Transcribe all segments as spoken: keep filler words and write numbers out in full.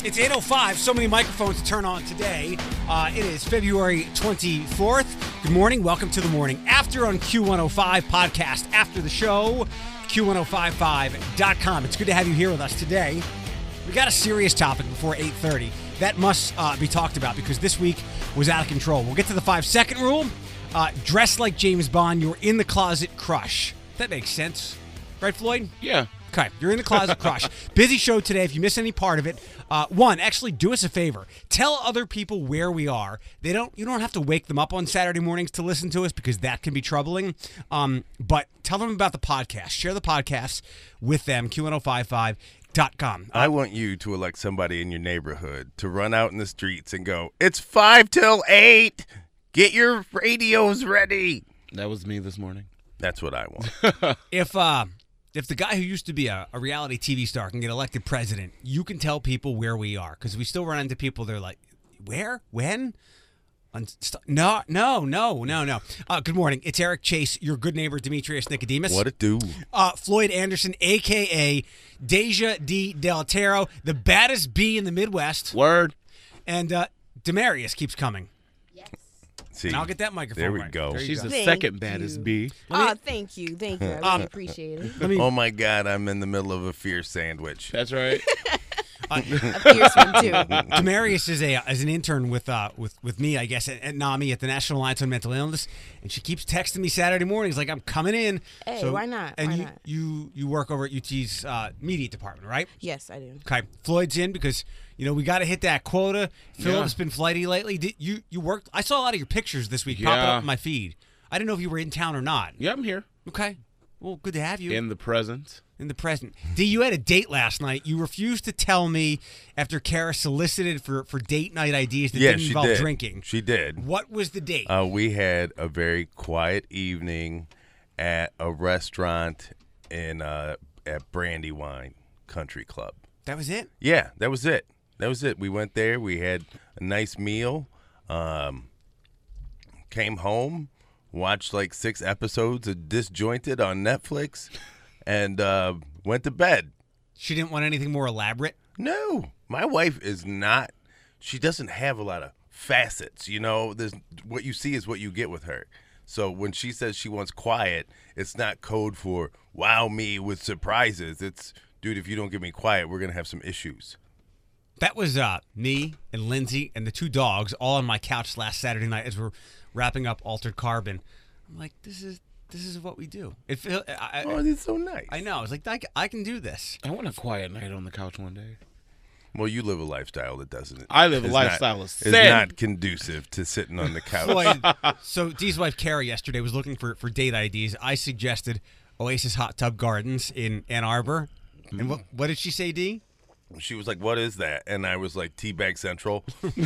It's eight oh five. So many microphones to turn on today. Uh, it is February twenty-fourth. Good morning. Welcome to the Morning After on Q one oh five podcast. After the show, Q ten fifty-five dot com. It's good to have you here with us today. We got a serious topic before eight thirty. That must uh, be talked about because this week was out of control. We'll get to the five-second rule. Uh, dress like James Bond. You're in the closet crush. That makes sense. Right, Floyd? Yeah. Okay, you're in the closet crush. Busy show today. If you miss any part of it, uh, one, actually do us a favor. Tell other people where we are. They don't. You don't have to wake them up on Saturday mornings to listen to us because that can be troubling. Um, but tell them about the podcast. Share the podcast with them. Q ten fifty-five dot com. I want you to elect somebody in your neighborhood to run out in the streets and go, it's five till eight. Get your radios ready. That was me this morning. That's what I want. If uh, if the guy who used to be a, a reality T V star can get elected president, you can tell people where we are because we still run into people. They're like, where? When? On st- no, no, no, no, no. Uh, good morning. It's Eric Chase, your good neighbor, Demetrius Nicodemus. What it do? Uh, Floyd Anderson, a k a. Deja D. Del Taro, the baddest bee in the Midwest. Word. And uh, Demarius keeps coming. See, And I'll get that microphone there we right. go. There you She's go. the Thank second baddest you. bee. Oh, thank you. Thank you. I really Um, appreciate it. Let me, Oh, my God, I'm in the middle of a fierce sandwich. That's right. uh, A fierce one, too. Demarius is a is an intern with uh with, with me, I guess, at, at NAMI at the National Alliance on Mental Illness, and she keeps texting me Saturday mornings like I'm coming in. Hey, why not? And Why you, not? you you work over at U T's uh, media department, right? Yes, I do. Okay, Floyd's in because you know we got to hit that quota. Philip's been flighty lately. Did you you worked? I saw a lot of your pictures this week popping Yeah. up in my feed. I didn't know if you were in town or not. Yeah, I'm here. Okay, well, good to have you In the present. in the present. D, you had a date last night. You refused to tell me after Kara solicited for, for date night ideas that Yeah, didn't she involve did. drinking. She did. What was the date? Uh, we had a very quiet evening at a restaurant in uh, at Brandywine Country Club. that was it? Yeah, that was it. That was it. We went there. We had a nice meal. Um, came home, watched like six episodes of Disjointed on Netflix, and uh, went to bed. She didn't want anything more elaborate? No, my wife is not. She doesn't have a lot of facets. You know, there's what you see is what you get with her. So when she says she wants quiet, it's not code for wow me with surprises. It's, dude, if you don't give me quiet, we're gonna have some issues. That was uh, me and Lindsay and the two dogs all on my couch last Saturday night as we're wrapping up Altered Carbon. I'm like, this is this is what we do. It feel, I, Oh, I, that's so nice. I know. It's like I, c- I can do this. I want a quiet night on the couch one day. Well, you live a lifestyle that doesn't. I live a is lifestyle not, of is sin. not conducive to sitting on the couch. Floyd, so Dee's wife Kara yesterday was looking for, for date I Ds. I suggested Oasis Hot Tub Gardens in Ann Arbor. And what what did she say, Dee? She was like, "What is that?" And I was like, "Teabag Central."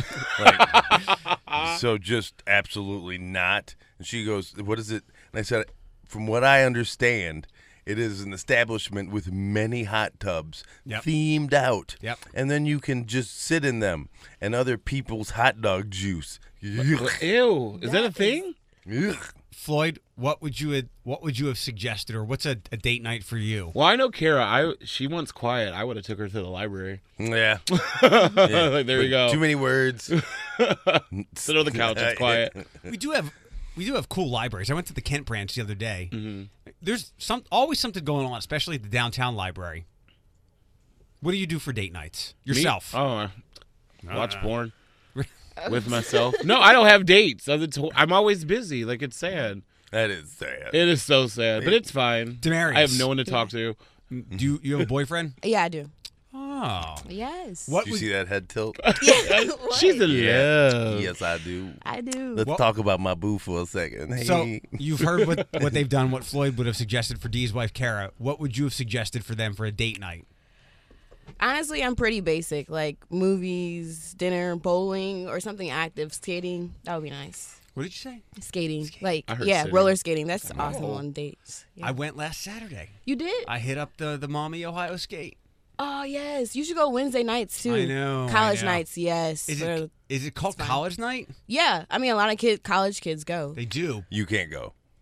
like, so just absolutely not. And she goes, "What is it?" And I said, "From what I understand, it is an establishment with many hot tubs Yep. themed out. Yep. And then you can just sit in them and other people's hot dog juice." Ugh. Ew. Is that a thing? Ugh. Floyd, what would you have, what would you have suggested, or what's a, a date night for you? Well, I know Kara. I she wants quiet. I would have took her to the library. Yeah. Like, there you go. Too many words. Sit on the couch. It's quiet. We do have we do have cool libraries. I went to the Kent branch the other day. Mm-hmm. There's some always something going on, especially at the downtown library. What do you do for date nights yourself? Me? Oh, watch porn with myself. No, I don't have dates. Other to- I'm always busy. Like, it's sad. That is sad. It is so sad, but it's fine. Demarius. I have no one to talk to. Do you, you have a boyfriend? Yeah, I do. Oh, Yes. what Did you would see that head tilt? Yeah, She's in Yeah. love. Yes, I do. I do. Let's Well- talk about my boo for a second. Hey. So you've heard what, what they've done, what Floyd would have suggested for Dee's wife, Kara. What would you have suggested for them for a date night? Honestly, I'm pretty basic. Like movies, dinner, bowling, or something active. Skating. That would be nice. What did you say? Skating. Like, I heard yeah, sitting. roller skating. That's awesome on dates. Yeah. I went last Saturday. You did? I hit up the, the Mommy Ohio Skate. Oh, yes. You should go Wednesday nights, too. I know, I College know. nights, yes. Is They're- it is it called fine. college night? Yeah. I mean, a lot of kid, college kids go. They do. You can't go.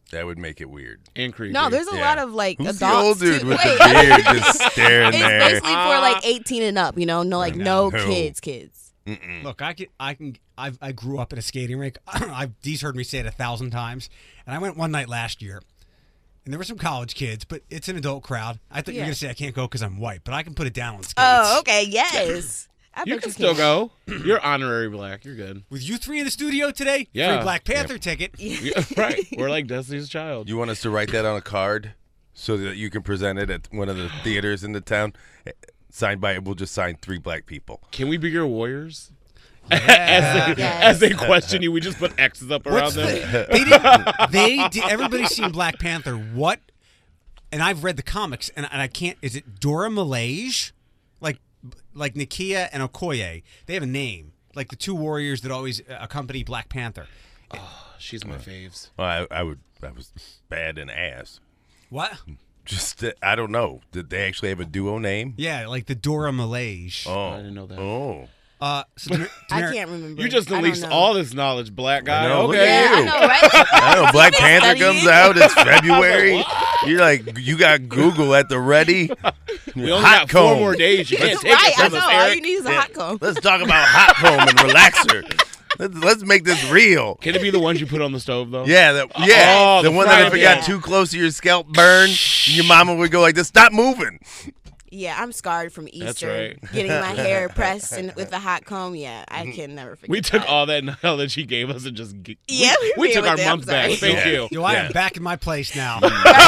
That would make it weird. And creepy. No, there's a Yeah. lot of like Who's the adults old dude too. with Wait. the beard just staring It's there? basically for like eighteen and up. You know, no like no, No. kids, kids. Mm-mm. Look, I can, I can, I've, I grew up at a skating rink. I've, Dee's heard me say it a thousand times, and I went one night last year, and there were some college kids, but it's an adult crowd. I thought you were Yeah. gonna say I can't go because I'm white, but I can put it down on skates. Oh, okay, yes. I You bet can you still go. You're honorary black. You're good. With you three in the studio today, Yeah. free Black Panther ticket. Yeah, right. We're like Destiny's Child. You want us to write that on a card so that you can present it at one of the theaters in the town? Signed by, we'll just sign three black people. Can we be your warriors? Yeah. as, they, Yes. as they question you, we just put X's up around What's them. the, they didn't. They did. Everybody's seen Black Panther. What? And I've read the comics, and, and I can't. Is it Dora Milaje? Like, like Nakia and Okoye. They have a name. Like the two warriors that always accompany Black Panther. Oh, she's my faves. Well, I, I would. I was bad in ass. What? Just, uh, I don't know. Did they actually have a duo name? Yeah, like the Dora Milaje. Oh, I didn't know that. Oh, Uh, so Demar- I Demar- can't remember. You just I don't released know. all this knowledge, black guy. I know, look Okay. at Yeah, you. I know, right? I know. Black been Panther studying. comes out. It's February. You're like, you got Google at the ready. We only Hot got four comb. more days. You can't That's take right. it I from know. us, All Eric. you need is a Yeah. hot comb. Let's talk about hot comb and relaxer. Let's, let's make this real. Can it be the ones you put on the stove, though? Yeah, that, yeah. Oh, the the one that if fried it got one. too close to your scalp burn, your mama would go like this, stop moving. Yeah, I'm scarred from Easter. That's right. Getting my hair pressed and with a hot comb. Yeah, I can never forget. We took that. all that knowledge that she gave us and just g- Yeah, we, we we took were our there, I'm month back. sorry. Thank Yeah. you. Yo, I am Yeah. back in my place now.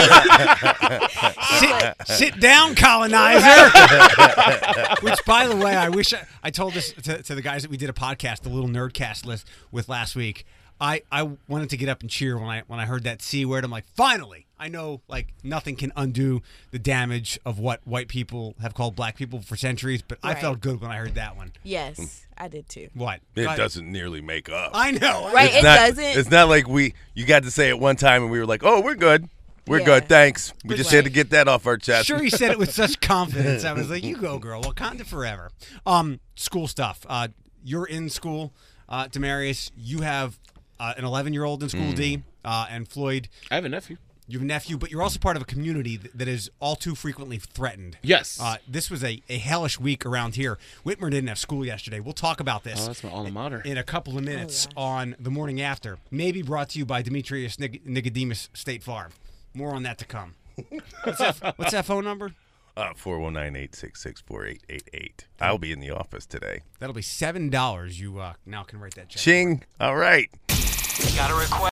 Right? sit, sit down, colonizer. Which, by the way, I wish I, I told this to, to the guys that we did a podcast, the little nerdcast list with last week. I, I wanted to get up and cheer when I when I heard that C word. I'm like, finally, I know like nothing can undo the damage of what white people have called black people for centuries. But I Right. felt good when I heard that one. Yes, I did too. What? It Go ahead. doesn't nearly make up. I know. Right? It's it not, doesn't. It's not like we you got to say it one time and we were like, oh, we're good. We're Yeah. good. Thanks. We But just like- had to get that off our chest. Sure, he said it with such confidence. I was like, "You go, girl. Wakanda forever." Um, school stuff. Uh, you're in school, uh, Demarius. You have uh, an eleven-year-old in school, D, uh, and Floyd. I have a nephew. You have a nephew, but you're also part of a community that, that is all too frequently threatened. Yes. Uh, this was a, a hellish week around here. Whitmer didn't have school yesterday. We'll talk about this Oh, that's my alma mater. in a couple of minutes on The Morning After. Maybe brought to you by Demetrius Nig- Nicodemus State Farm. More on that to come. What's that, what's that phone number? Uh, four one nine, eight six six, four eight eight eight. I'll be in the office today. That'll be seven dollars. You uh, now can write that check. Ching. All right. Got a request?